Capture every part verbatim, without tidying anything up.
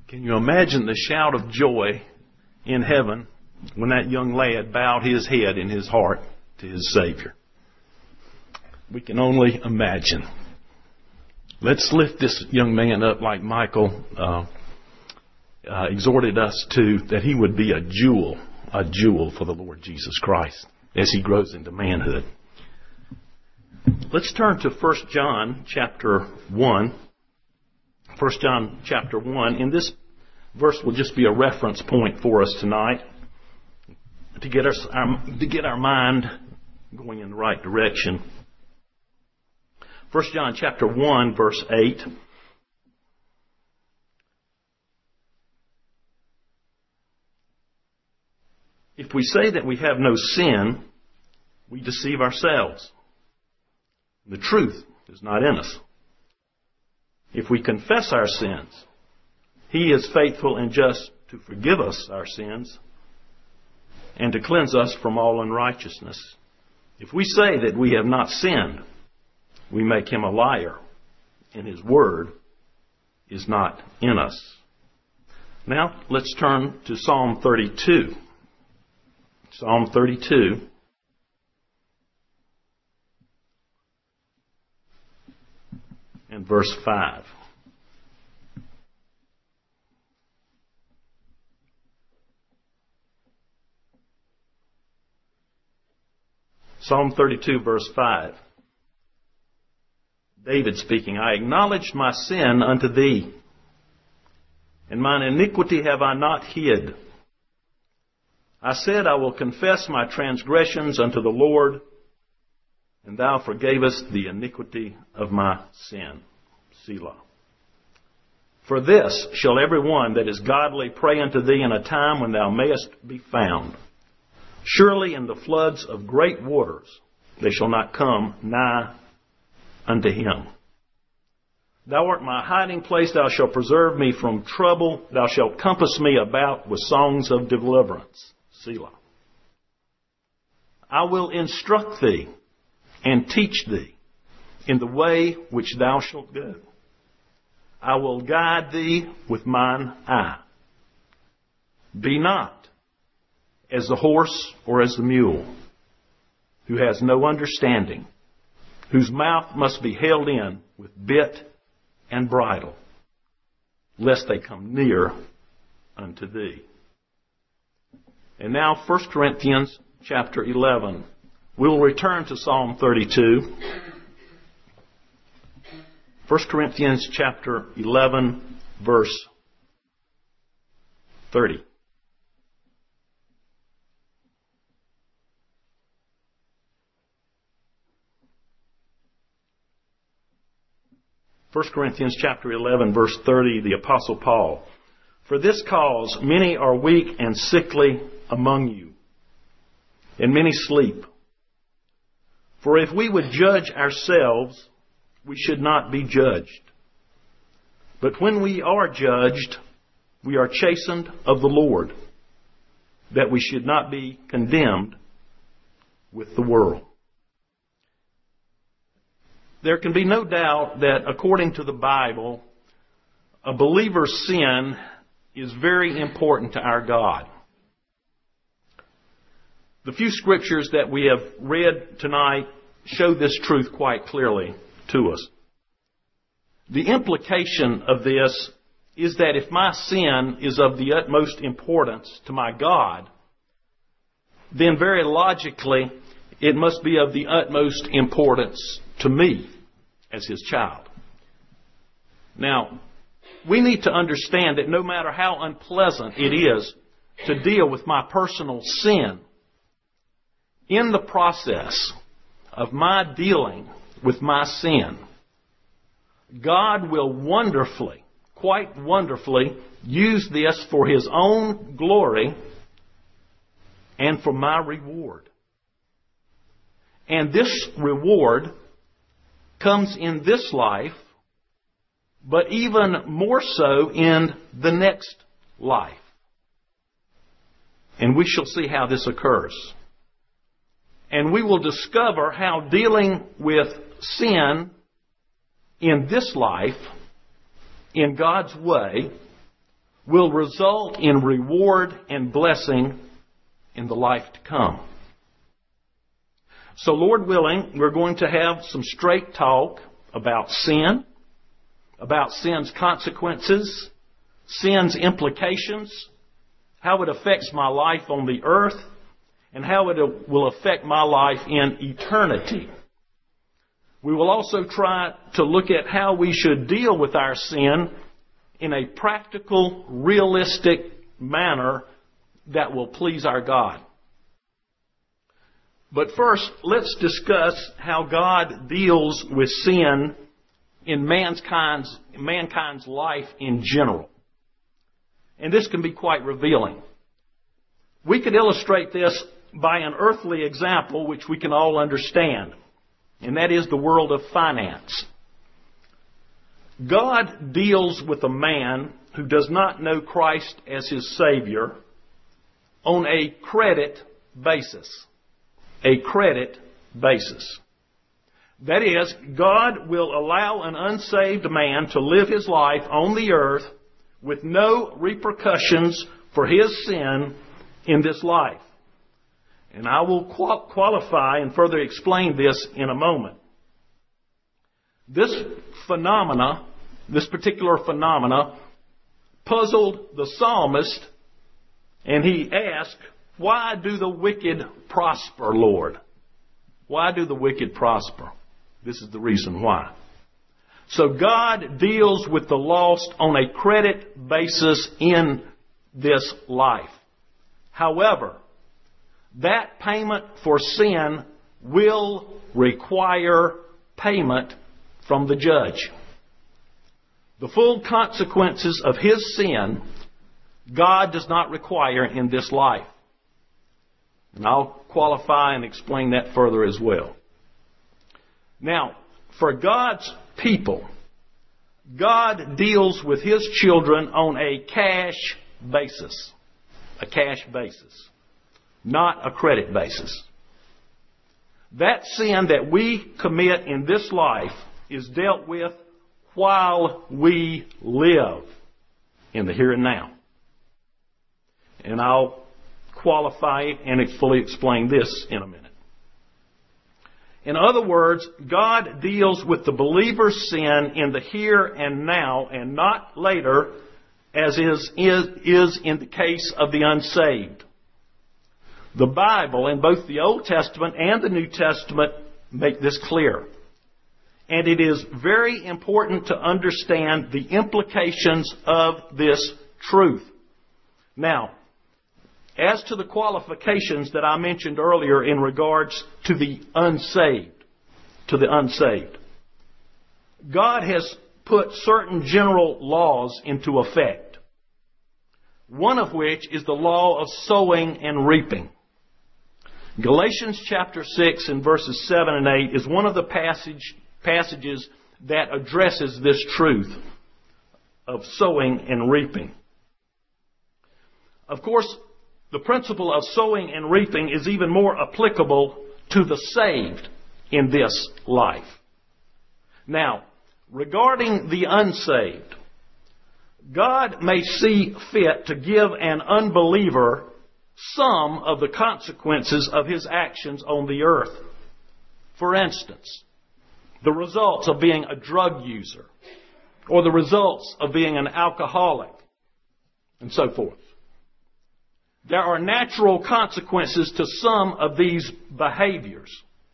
Can you imagine the shout of joy in heaven when that young lad bowed his head in his heart to his Savior? We can only imagine. Let's lift this young man up like Michael uh, uh, exhorted us to, that he would be a jewel, a jewel for the Lord Jesus Christ as he grows into manhood. Let's turn to First John chapter one. First John chapter one. And this verse will just be a reference point for us tonight to get us our, to get our mind going in the right direction. First John chapter one, verse eight. If we say that we have no sin, we deceive ourselves. The truth is not in us. If we confess our sins, He is faithful and just to forgive us our sins and to cleanse us from all unrighteousness. If we say that we have not sinned, we make Him a liar, and His word is not in us. Now, let's turn to Psalm thirty-two. Psalm thirty-two. And verse five. Psalm thirty-two, verse five. David speaking, I acknowledged my sin unto Thee, and mine iniquity have I not hid. I said, I will confess my transgressions unto the Lord, and Thou forgavest the iniquity of my sin. Selah. For this shall every one that is godly pray unto Thee in a time when Thou mayest be found. Surely in the floods of great waters they shall not come nigh unto Him. Thou art my hiding place, Thou shalt preserve me from trouble, Thou shalt compass me about with songs of deliverance. Selah. I will instruct thee and teach thee in the way which thou shalt go. I will guide thee with mine eye. Be not as the horse or as the mule, who has no understanding, whose mouth must be held in with bit and bridle, lest they come near unto thee. And now First Corinthians chapter eleven. We will return to Psalm thirty-two. First Corinthians chapter eleven, verse thirty. First Corinthians chapter eleven, verse thirty, the Apostle Paul. For this cause many are weak and sickly among you, and many sleep. For if we would judge ourselves, we should not be judged. But when we are judged, we are chastened of the Lord, that we should not be condemned with the world. There can be no doubt that according to the Bible, a believer's sin is very important to our God. The few scriptures that we have read tonight show this truth quite clearly to us. The implication of this is that if my sin is of the utmost importance to my God, then very logically it must be of the utmost importance to me as His child. Now, we need to understand that no matter how unpleasant it is to deal with my personal sin, in the process of my dealing with my sin, God will wonderfully, quite wonderfully, use this for His own glory and for my reward. And this reward comes in this life, but even more so in the next life. And we shall see how this occurs. And we will discover how dealing with sin in this life, in God's way, will result in reward and blessing in the life to come. So, Lord willing, we're going to have some straight talk about sin, about sin's consequences, sin's implications, how it affects my life on the earth, and how it will affect my life in eternity. We will also try to look at how we should deal with our sin in a practical, realistic manner that will please our God. But first, let's discuss how God deals with sin in mankind's, mankind's life in general. And this can be quite revealing. We could illustrate this by an earthly example which we can all understand, and that is the world of finance. God deals with a man who does not know Christ as his Savior on a credit basis. A credit basis. That is, God will allow an unsaved man to live his life on the earth with no repercussions for his sin in this life. And I will qual- qualify and further explain this in a moment. This phenomena, this particular phenomena, puzzled the psalmist, and he asked, "Why do the wicked prosper, Lord? Why do the wicked prosper?" This is the reason why. So God deals with the lost on a credit basis in this life. However, that payment for sin will require payment from the judge. The full consequences of his sin, God does not require in this life. And I'll qualify and explain that further as well. Now, for God's people, God deals with His children on a cash basis. A cash basis. Not a credit basis. That sin that we commit in this life is dealt with while we live in the here and now. And I'll qualify it and fully explain this in a minute. In other words, God deals with the believer's sin in the here and now and not later, as is, is, is in the case of the unsaved. The Bible, in both the Old Testament and the New Testament, make this clear. And it is very important to understand the implications of this truth. Now, as to the qualifications that I mentioned earlier in regards to the unsaved, to the unsaved, God has put certain general laws into effect. One of which is the law of sowing and reaping. Galatians chapter six and verses seven and eight is one of the passage, passages that addresses this truth of sowing and reaping. Of course, the principle of sowing and reaping is even more applicable to the saved in this life. Now, regarding the unsaved, God may see fit to give an unbeliever some of the consequences of his actions on the earth. For instance, the results of being a drug user, or the results of being an alcoholic, and so forth. There are natural consequences to some of these behaviors.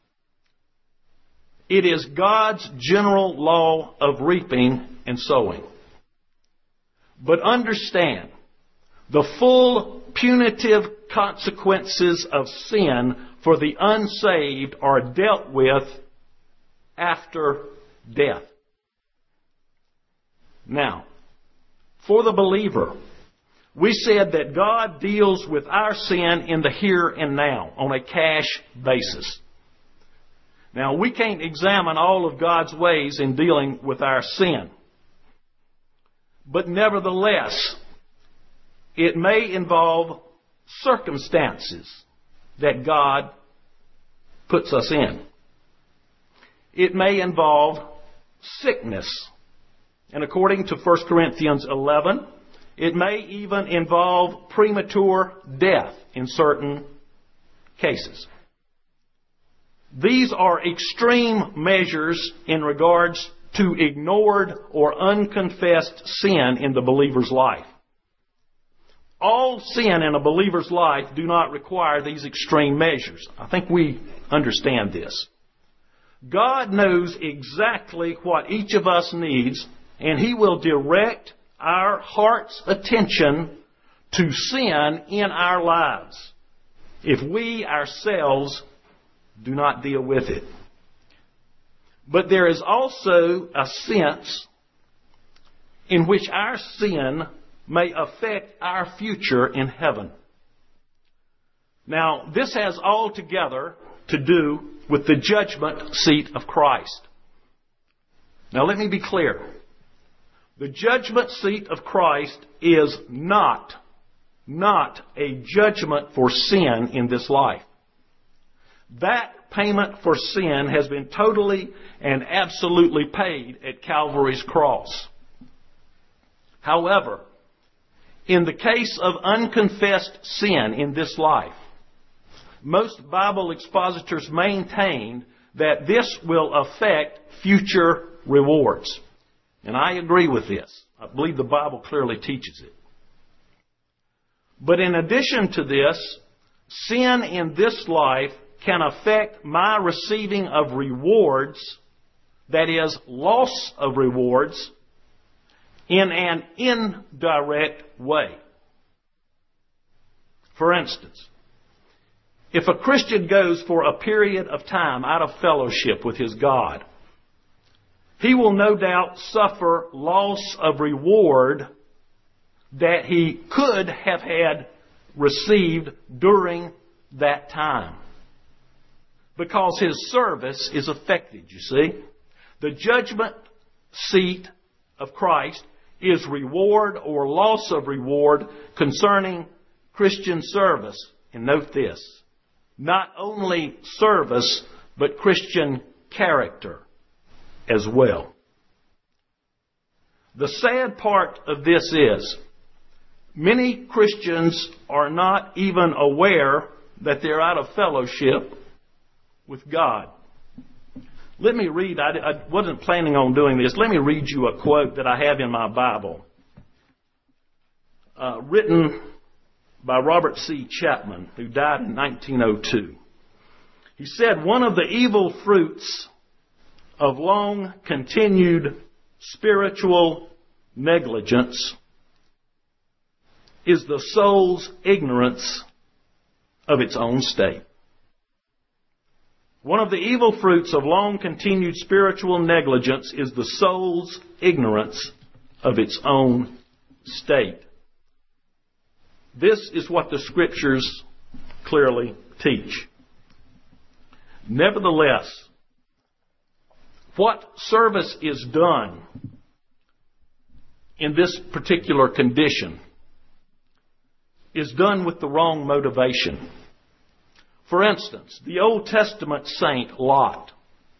It is God's general law of reaping and sowing. But understand, the full punitive consequences of sin for the unsaved are dealt with after death. Now, for the believer, we said that God deals with our sin in the here and now on a cash basis. Now, we can't examine all of God's ways in dealing with our sin. But nevertheless, it may involve circumstances that God puts us in. It may involve sickness. And according to First Corinthians eleven It may even involve premature death in certain cases. These are extreme measures in regards to ignored or unconfessed sin in the believer's life. All sin in a believer's life do not require these extreme measures. I think we understand this. God knows exactly what each of us needs, and He will direct our heart's attention to sin in our lives if we ourselves do not deal with it. But there is also a sense in which our sin may affect our future in heaven. Now, this has altogether to do with the judgment seat of Christ. Now, let me be clear. The judgment seat of Christ is not, not a judgment for sin in this life. That payment for sin has been totally and absolutely paid at Calvary's cross. However, in the case of unconfessed sin in this life, most Bible expositors maintain that this will affect future rewards. And I agree with this. I believe the Bible clearly teaches it. But in addition to this, sin in this life can affect my receiving of rewards, that is, loss of rewards, in an indirect way. For instance, if a Christian goes for a period of time out of fellowship with his God, he will no doubt suffer loss of reward that he could have had received during that time, because his service is affected, you see. The judgment seat of Christ is reward or loss of reward concerning Christian service. And note this, not only service, but Christian character as well. The sad part of this is, many Christians are not even aware that they're out of fellowship with God. Let me read, I, I wasn't planning on doing this. Let me read you a quote that I have in my Bible, uh, written by Robert C. Chapman, who died in nineteen oh two. He said, "One of the evil fruits of long continued spiritual negligence is the soul's ignorance of its own state." One of the evil fruits of long continued spiritual negligence is the soul's ignorance of its own state. This is what the Scriptures clearly teach. Nevertheless, what service is done in this particular condition is done with the wrong motivation. For instance, the Old Testament saint Lot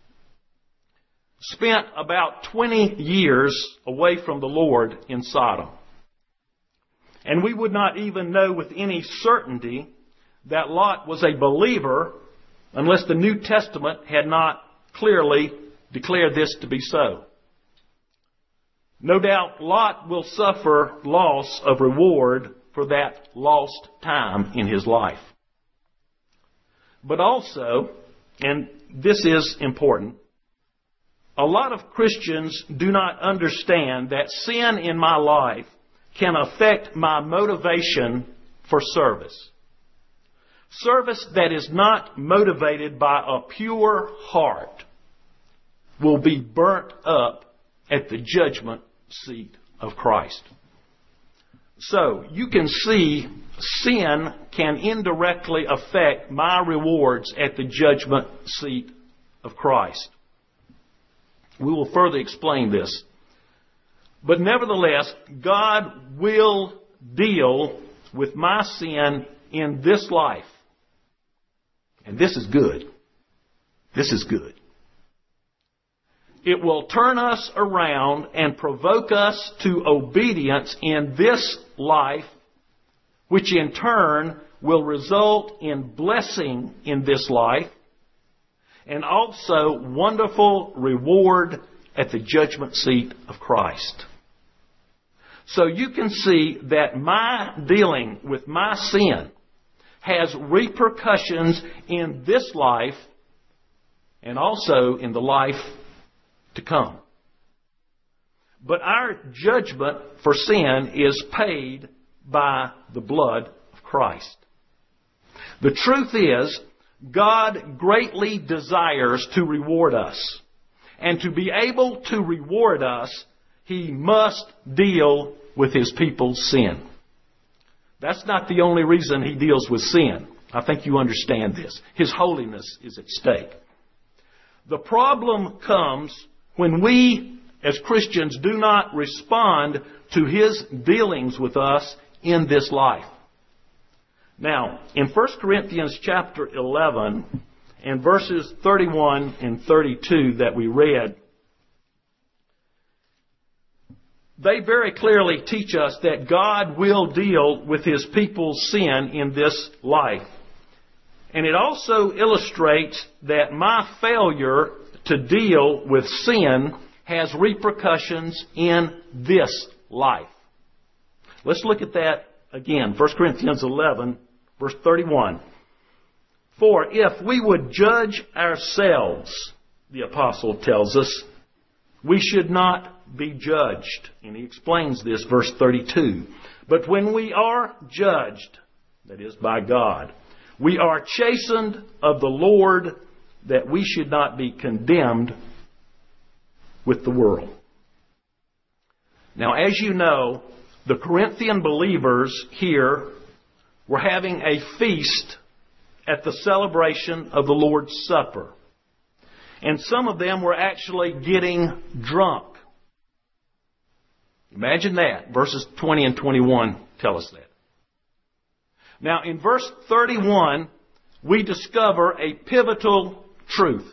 spent about twenty years away from the Lord in Sodom. And we would not even know with any certainty that Lot was a believer unless the New Testament had not clearly declared this to be so. No doubt Lot will suffer loss of reward for that lost time in his life. But also, and this is important, a lot of Christians do not understand that sin in my life can affect my motivation for service. Service that is not motivated by a pure heart will be burnt up at the judgment seat of Christ. So, you can see sin can indirectly affect my rewards at the judgment seat of Christ. We will further explain this. But nevertheless, God will deal with my sin in this life. And this is good. This is good. It will turn us around and provoke us to obedience in this life, which in turn will result in blessing in this life and also wonderful reward at the judgment seat of Christ. So you can see that my dealing with my sin has repercussions in this life and also in the life to come. But our judgment for sin is paid by the blood of Christ. The truth is, God greatly desires to reward us. And to be able to reward us, He must deal with His people's sin. That's not the only reason He deals with sin. I think you understand this. His holiness is at stake. The problem comes when we, as Christians, do not respond to His dealings with us in this life. Now, in First Corinthians chapter eleven and verses thirty-one and thirty-two that we read, they very clearly teach us that God will deal with His people's sin in this life. And it also illustrates that my failure to deal with sin has repercussions in this life. Let's look at that again. First Corinthians eleven, verse thirty-one. For if we would judge ourselves, the apostle tells us, we should not be judged. And he explains this, verse thirty-two. But when we are judged, that is by God, we are chastened of the Lord, that we should not be condemned with the world. Now, as you know, the Corinthian believers here were having a feast at the celebration of the Lord's Supper. And some of them were actually getting drunk. Imagine that. Verses twenty and twenty-one tell us that. Now, in verse thirty-one, we discover a pivotal truth.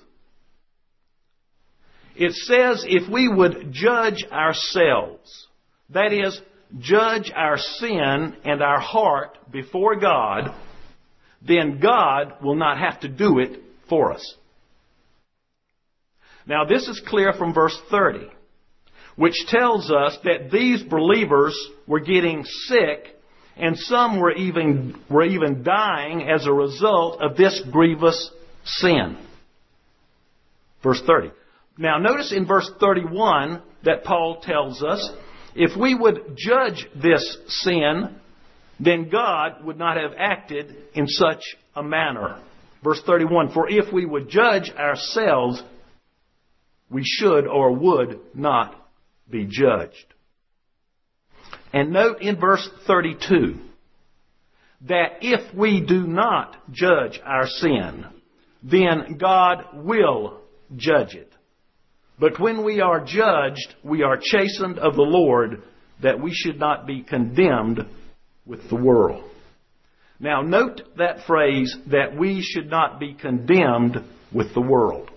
It says if we would judge ourselves, that is, judge our sin and our heart before God, then God will not have to do it for us. Now, this is clear from verse thirty, which tells us that these believers were getting sick, and some were even, were even dying as a result of this grievous sin. Verse thirty. Now, notice in verse thirty-one that Paul tells us, if we would judge this sin, then God would not have acted in such a manner. Verse thirty-one, for if we would judge ourselves, we should or would not be judged. And note in verse thirty-two that if we do not judge our sin, then God will judge it. But when we are judged, we are chastened of the Lord, that we should not be condemned with the world. Now note that phrase, that we should not be condemned with the world.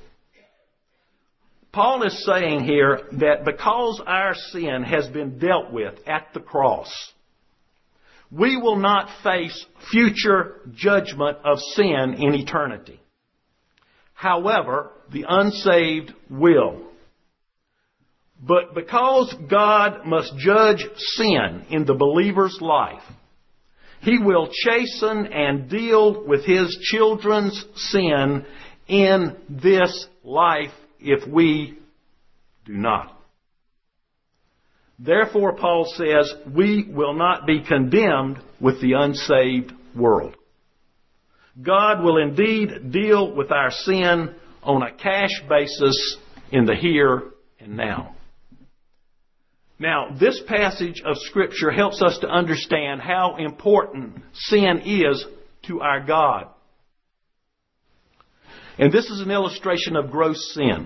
Paul is saying here that because our sin has been dealt with at the cross, we will not face future judgment of sin in eternity. However, the unsaved will. But because God must judge sin in the believer's life, He will chasten and deal with His children's sin in this life if we do not. Therefore, Paul says, we will not be condemned with the unsaved world. God will indeed deal with our sin on a cash basis in the here and now. Now, this passage of Scripture helps us to understand how important sin is to our God. And this is an illustration of gross sin.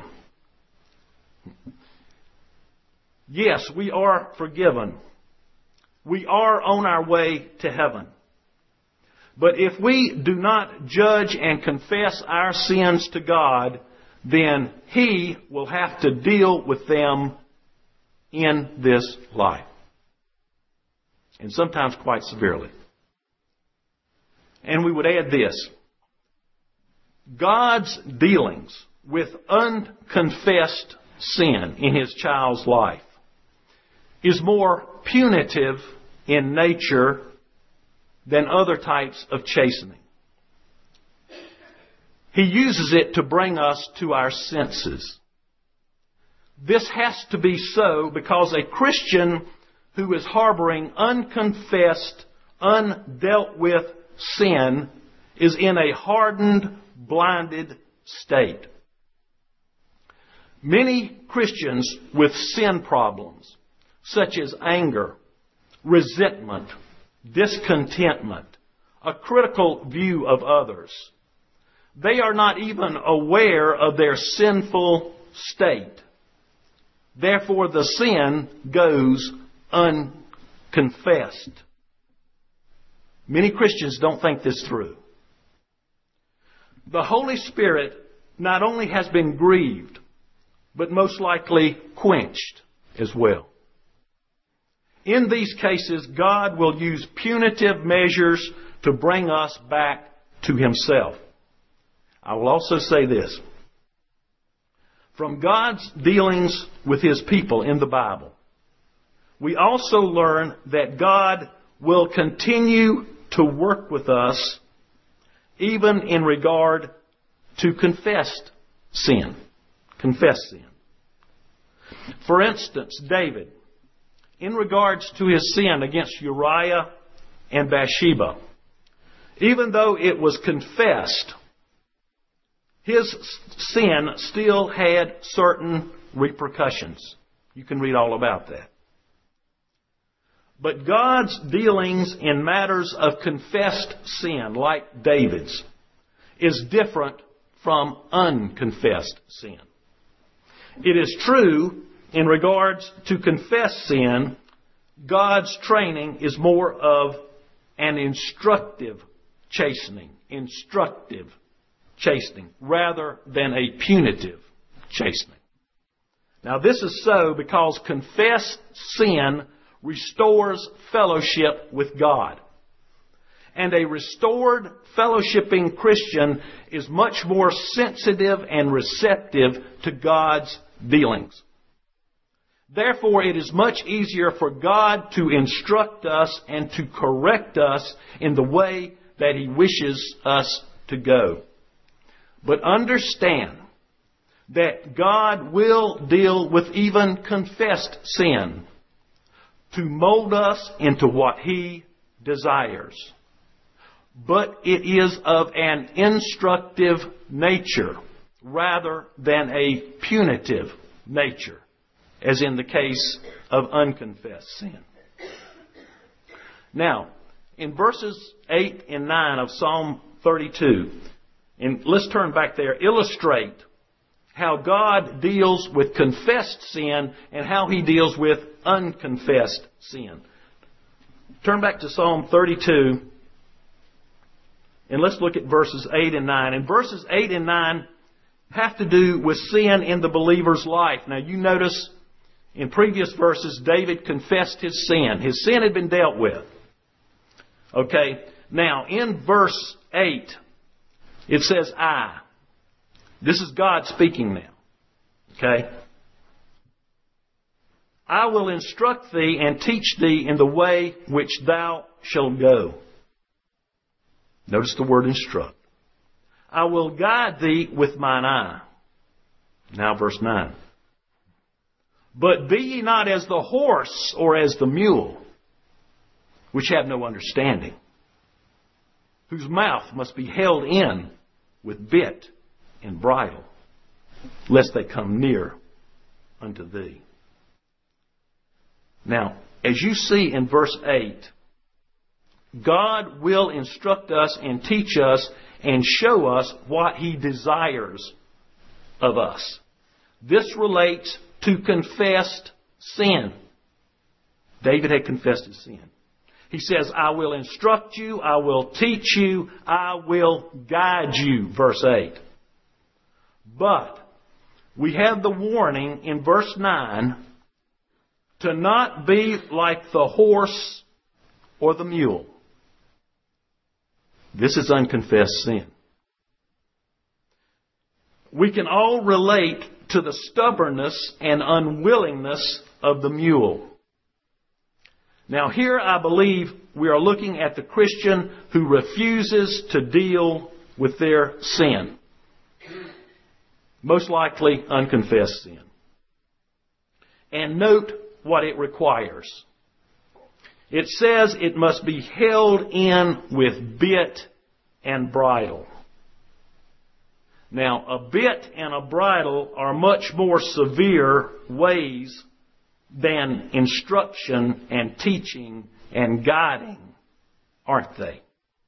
Yes, we are forgiven. We are on our way to heaven. But if we do not judge and confess our sins to God, then He will have to deal with them in this life. And sometimes quite severely. And we would add this. God's dealings with unconfessed sin in His child's life is more punitive in nature than other types of chastening. He uses it to bring us to our senses. This has to be so because a Christian who is harboring unconfessed, undealt with sin is in a hardened, blinded state. Many Christians with sin problems, such as anger, resentment, discontentment, a critical view of others, they are not even aware of their sinful state. Therefore, the sin goes unconfessed. Many Christians don't think this through. The Holy Spirit not only has been grieved, but most likely quenched as well. In these cases, God will use punitive measures to bring us back to Himself. I will also say this. From God's dealings with His people in the Bible, we also learn that God will continue to work with us even in regard to confessed sin. Confessed sin. For instance, David, in regards to his sin against Uriah and Bathsheba, even though it was confessed, his sin still had certain repercussions. You can read all about that. But God's dealings in matters of confessed sin, like David's, is different from unconfessed sin. It is true, in regards to confessed sin, God's training is more of an instructive chastening, instructive chastening, rather than a punitive chastening. Now, this is so because confessed sin restores fellowship with God. And a restored, fellowshipping Christian is much more sensitive and receptive to God's dealings. Therefore, it is much easier for God to instruct us and to correct us in the way that He wishes us to go. But understand that God will deal with even confessed sin to mold us into what He desires. But it is of an instructive nature rather than a punitive nature, as in the case of unconfessed sin. Now, in verses eight and nine of Psalm thirty-two, and let's turn back there, illustrate how God deals with confessed sin and how He deals with unconfessed sin. Turn back to Psalm thirty-two, and let's look at verses eight and nine. And verses eight and nine have to do with sin in the believer's life. Now, you notice in previous verses, David confessed his sin. His sin had been dealt with. Okay, now in verse eight, it says, I. This is God speaking now. Okay? I will instruct thee and teach thee in the way which thou shalt go. Notice the word instruct. I will guide thee with mine eye. Now verse nine. But be ye not as the horse or as the mule, which have no understanding, whose mouth must be held in with bit and bridle, lest they come near unto thee. Now, as you see in verse eight, God will instruct us and teach us and show us what He desires of us. This relates to confessed sin. David had confessed his sin. He says, I will instruct you, I will teach you, I will guide you, verse eight. But we have the warning in verse nine to not be like the horse or the mule. This is unconfessed sin. We can all relate to the stubbornness and unwillingness of the mule. Now here I believe we are looking at the Christian who refuses to deal with their sin. Most likely unconfessed sin. And note what it requires. It says it must be held in with bit and bridle. Now, a bit and a bridle are much more severe ways than instruction and teaching and guiding, aren't they?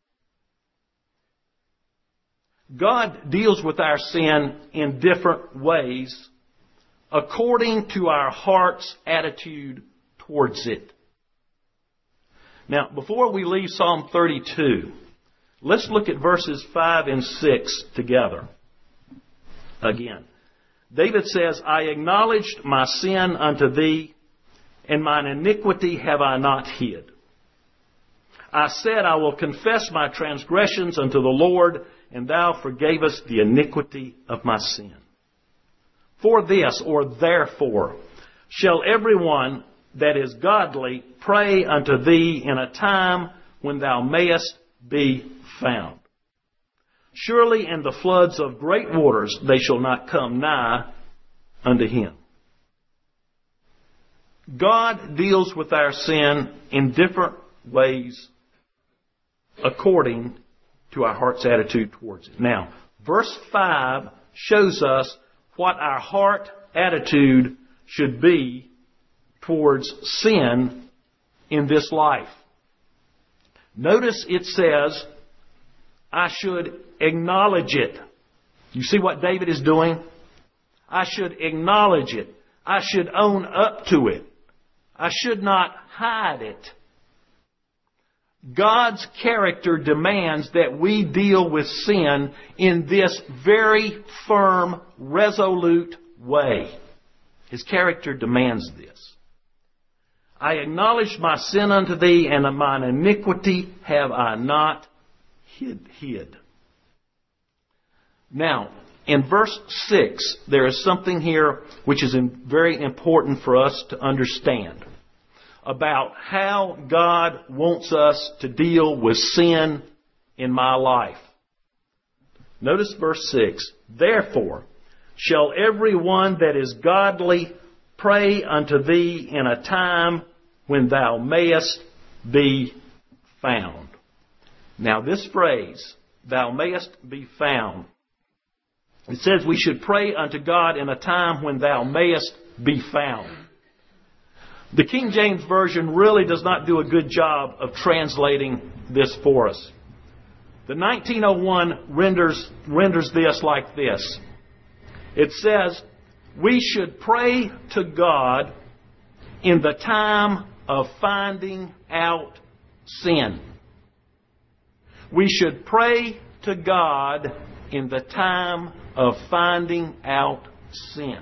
God deals with our sin in different ways according to our heart's attitude towards it. Now, before we leave Psalm thirty-two, let's look at verses five and six together. Again, David says, I acknowledged my sin unto thee, and mine iniquity have I not hid. I said, I will confess my transgressions unto the Lord, and thou forgavest the iniquity of my sin. For this, or therefore, shall everyone that is godly pray unto thee in a time when thou mayest be found. Surely in the floods of great waters they shall not come nigh unto him. God deals with our sin in different ways according to our heart's attitude towards it. Now, verse five shows us what our heart attitude should be towards sin in this life. Notice it says, I should acknowledge it. You see what David is doing? I should acknowledge it. I should own up to it. I should not hide it. God's character demands that we deal with sin in this very firm, resolute way. His character demands this. I acknowledge my sin unto thee, and mine iniquity have I not hid. hid. Now, in verse six, there is something here which is very important for us to understand about how God wants us to deal with sin in my life. Notice verse six. Therefore, shall every one that is godly pray unto thee in a time when thou mayest be found. Now this phrase, thou mayest be found, it says we should pray unto God in a time when thou mayest be found. The King James Version really does not do a good job of translating this for us. The nineteen oh one renders, renders this like this. It says, we should pray to God in the time of finding out sin. We should pray to God in the time of finding out sin.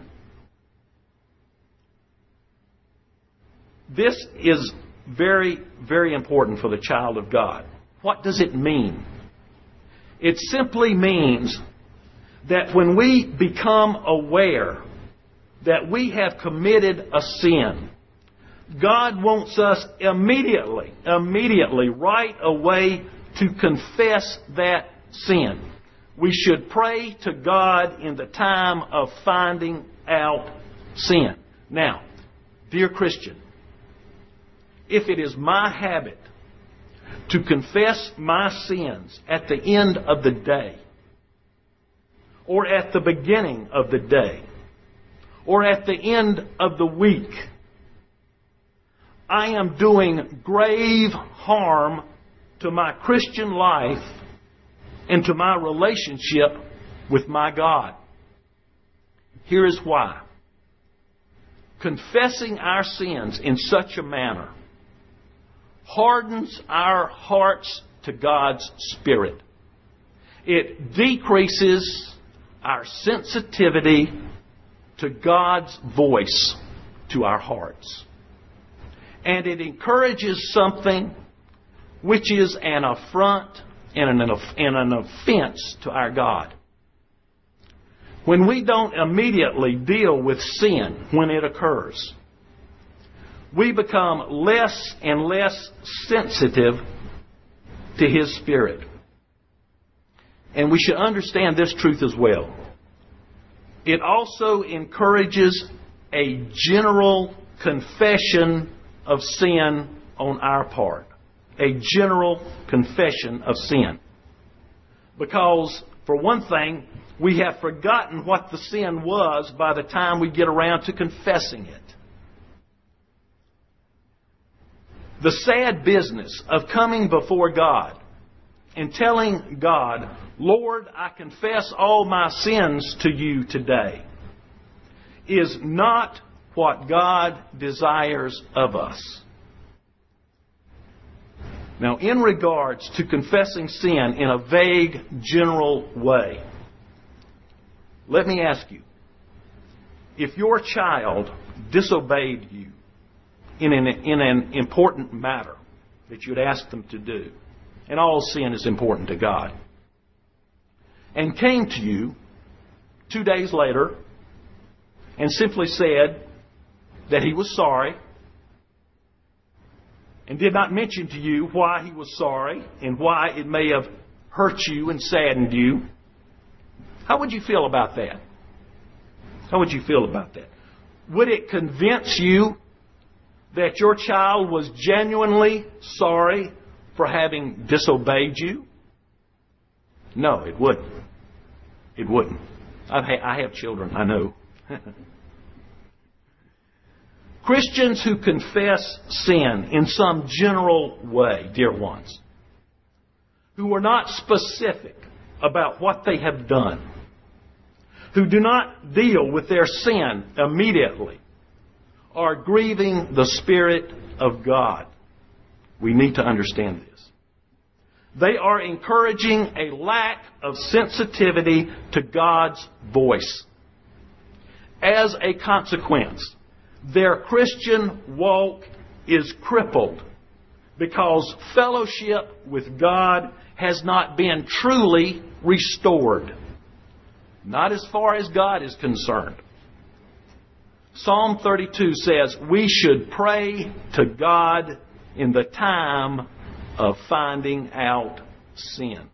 This is very, very important for the child of God. What does it mean? It simply means that when we become aware that we have committed a sin, God wants us immediately, immediately, right away to confess that sin. We should pray to God in the time of finding out sin. Now, dear Christian, if it is my habit to confess my sins at the end of the day, or at the beginning of the day, or at the end of the week, I am doing grave harm to my Christian life and to my relationship with my God. Here is why. Confessing our sins in such a manner hardens our hearts to God's Spirit. It decreases our sensitivity to God's voice to our hearts. And it encourages something which is an affront and an, and an offense to our God. When we don't immediately deal with sin when it occurs, we become less and less sensitive to His Spirit. And we should understand this truth as well. It also encourages a general confession of sin on our part. A general confession of sin. Because, for one thing, we have forgotten what the sin was by the time we get around to confessing it. The sad business of coming before God and telling God, Lord, I confess all my sins to you today, is not what God desires of us. Now, in regards to confessing sin in a vague, general way, let me ask you, if your child disobeyed you in an, in an important matter that you'd asked them to do, and all sin is important to God, and came to you two days later and simply said that he was sorry, and did not mention to you why he was sorry and why it may have hurt you and saddened you, how would you feel about that? How would you feel about that? Would it convince you that your child was genuinely sorry for having disobeyed you? No, it wouldn't. It wouldn't. I've ha- I have children, I know. Christians who confess sin in some general way, dear ones, who are not specific about what they have done, who do not deal with their sin immediately, are grieving the Spirit of God. We need to understand this. They are encouraging a lack of sensitivity to God's voice. As a consequence, their Christian walk is crippled because fellowship with God has not been truly restored. Not as far as God is concerned. Psalm thirty-two says we should pray to God in the time of finding out sin.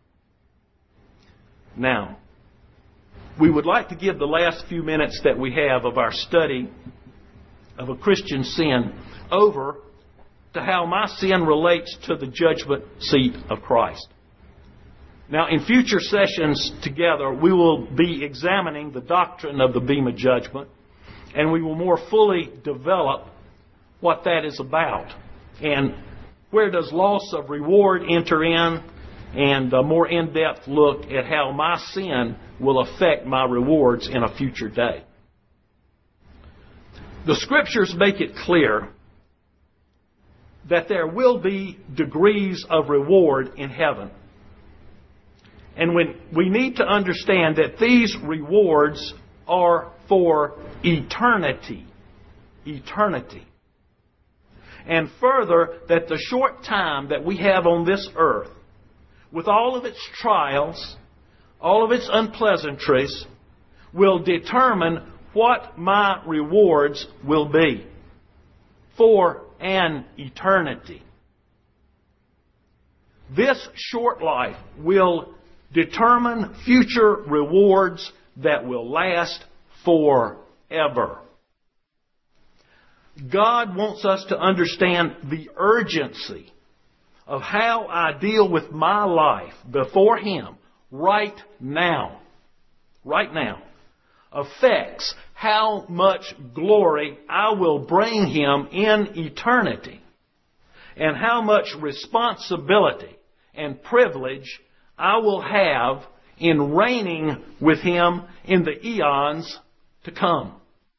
Now, we would like to give the last few minutes that we have of our study of a Christian sin over to how my sin relates to the judgment seat of Christ. Now, in future sessions together, we will be examining the doctrine of the Bema Judgment, and we will more fully develop what that is about. And where does loss of reward enter in, and a more in-depth look at how my sin will affect my rewards in a future day. The Scriptures make it clear that there will be degrees of reward in heaven. And when we need to understand that these rewards are for eternity. Eternity. And further, that the short time that we have on this earth, with all of its trials, all of its unpleasantries, will determine what my rewards will be for an eternity. This short life will determine future rewards that will last forever. God wants us to understand the urgency of how I deal with my life before Him right now. Right now. Affects how much glory I will bring Him in eternity, and how much responsibility and privilege I will have in reigning with Him in the eons to come.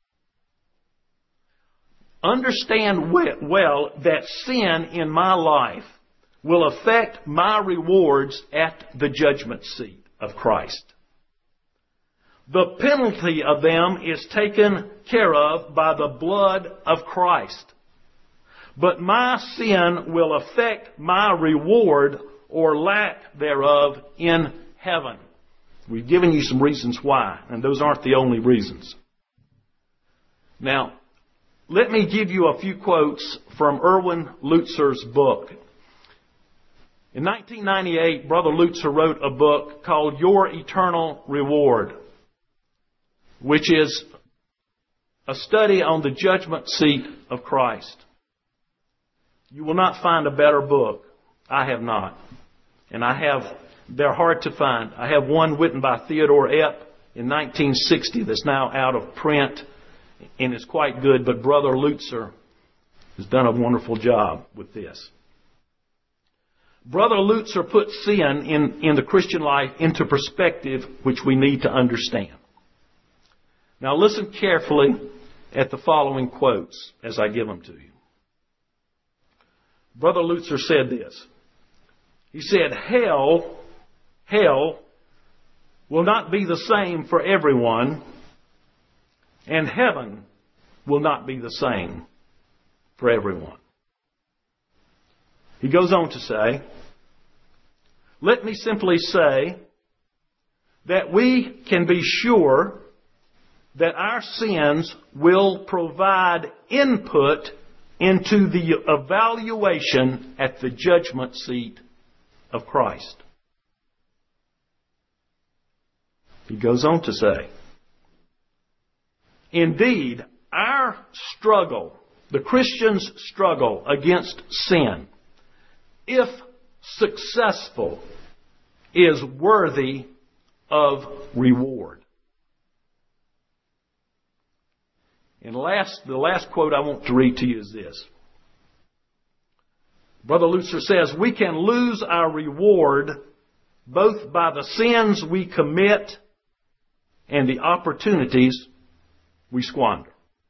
Understand well that sin in my life will affect my rewards at the judgment seat of Christ. The penalty of them is taken care of by the blood of Christ. But my sin will affect my reward or lack thereof in heaven. We've given you some reasons why, and those aren't the only reasons. Now, let me give you a few quotes from Erwin Lutzer's book. In nineteen ninety-eight, Brother Lutzer wrote a book called Your Eternal Reward, which is a study on the judgment seat of Christ. You will not find a better book. I have not. And I have, they're hard to find. I have one written by Theodore Epp in nineteen sixty that's now out of print and is quite good, but Brother Lutzer has done a wonderful job with this. Brother Lutzer puts sin in, in the Christian life into perspective, which we need to understand. Now listen carefully at the following quotes as I give them to you. Brother Lutzer said this. He said, hell, hell will not be the same for everyone, and heaven will not be the same for everyone. He goes on to say, let me simply say that we can be sure that our sins will provide input into the evaluation at the judgment seat of Christ. He goes on to say, indeed, our struggle, the Christian's struggle against sin, if successful, is worthy of reward. And last, the last quote I want to read to you is this. Brother Lutzer says, we can lose our reward both by the sins we commit and the opportunities we squander.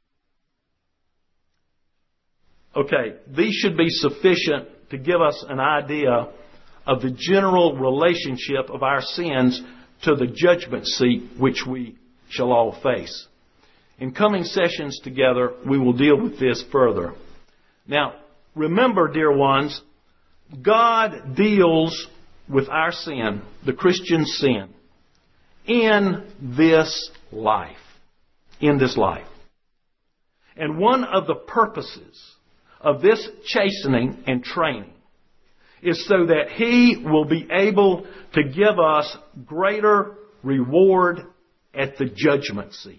Okay, these should be sufficient to give us an idea of the general relationship of our sins to the judgment seat which we shall all face. In coming sessions together, we will deal with this further. Now, remember, dear ones, God deals with our sin, the Christian sin, in this life. In this life. And one of the purposes of this chastening and training is so that He will be able to give us greater reward at the judgment seat.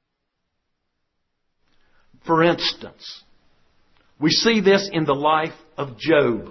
For instance, we see this in the life of Job.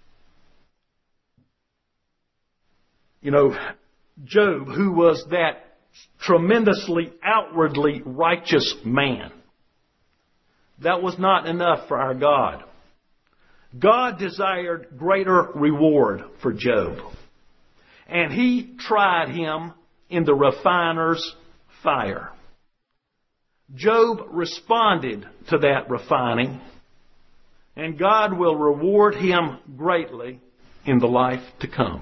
You know, Job, who was that tremendously outwardly righteous man, that was not enough for our God. God desired greater reward for Job. And He tried him in the refiner's fire. Job responded to that refining, and God will reward him greatly in the life to come.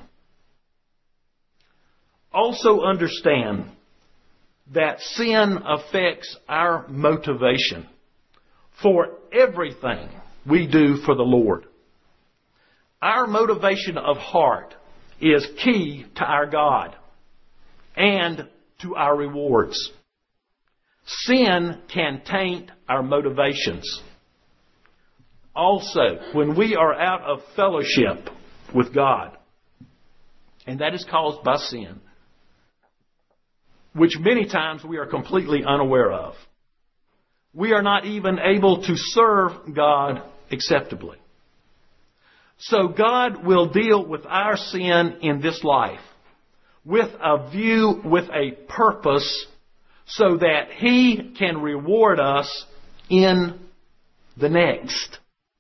Also understand that sin affects our motivation for everything we do for the Lord. Our motivation of heart is key to our God and to our rewards. Sin can taint our motivations. Also, when we are out of fellowship with God, and that is caused by sin, which many times we are completely unaware of, we are not even able to serve God acceptably. So God will deal with our sin in this life with a view, with a purpose, so that He can reward us in the next.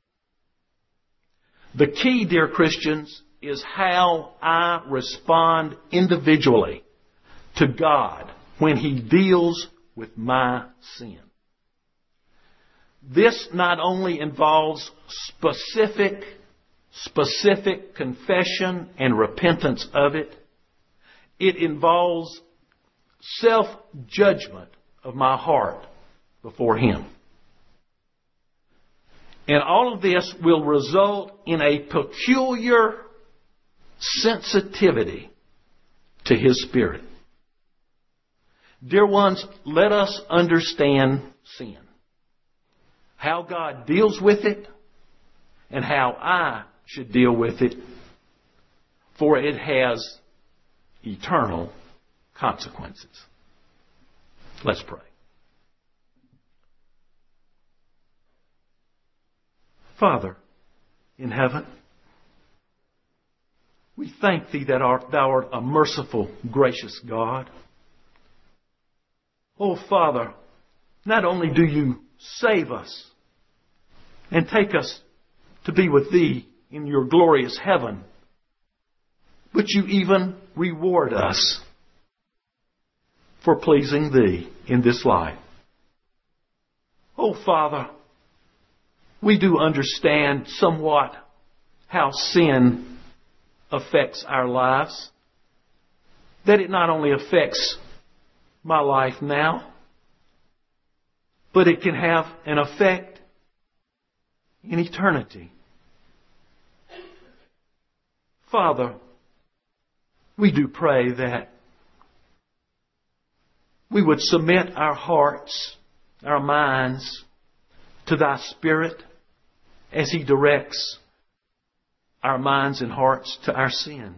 The key, dear Christians, is how I respond individually to God when He deals with my sin. This not only involves specific, specific confession and repentance of it, it involves self-judgment of my heart before Him. And all of this will result in a peculiar sensitivity to His Spirit. Dear ones, let us understand sin. How God deals with it and how I should deal with it, for it has eternal consequences. Let's pray. Father in heaven, we thank Thee that art, Thou art a merciful, gracious God. Oh, Father, not only do You save us and take us to be with Thee in Your glorious heaven, but You even reward us for pleasing Thee in this life. Oh, Father, we do understand somewhat how sin affects our lives. That it not only affects my life now, but it can have an effect in eternity. Father, we do pray that we would submit our hearts, our minds to Thy Spirit as He directs our minds and hearts to our sin.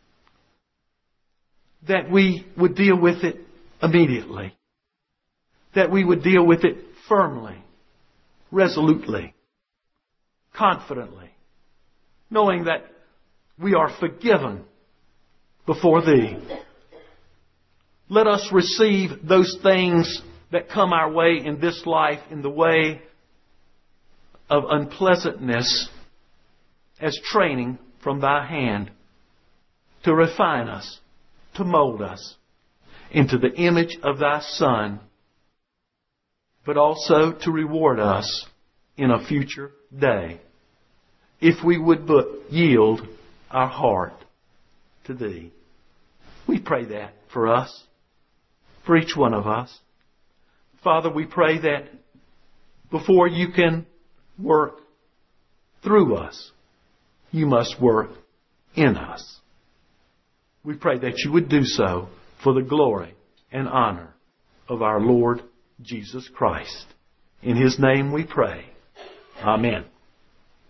That we would deal with it immediately. That we would deal with it firmly, resolutely, confidently, knowing that we are forgiven before Thee. Let us receive those things that come our way in this life in the way of unpleasantness as training from Thy hand to refine us, to mold us into the image of Thy Son, but also to reward us in a future day if we would but yield our heart to Thee. We pray that for us, for each one of us. Father, we pray that before You can work through us, You must work in us. We pray that You would do so for the glory and honor of our Lord Jesus Christ. In His name we pray. Amen.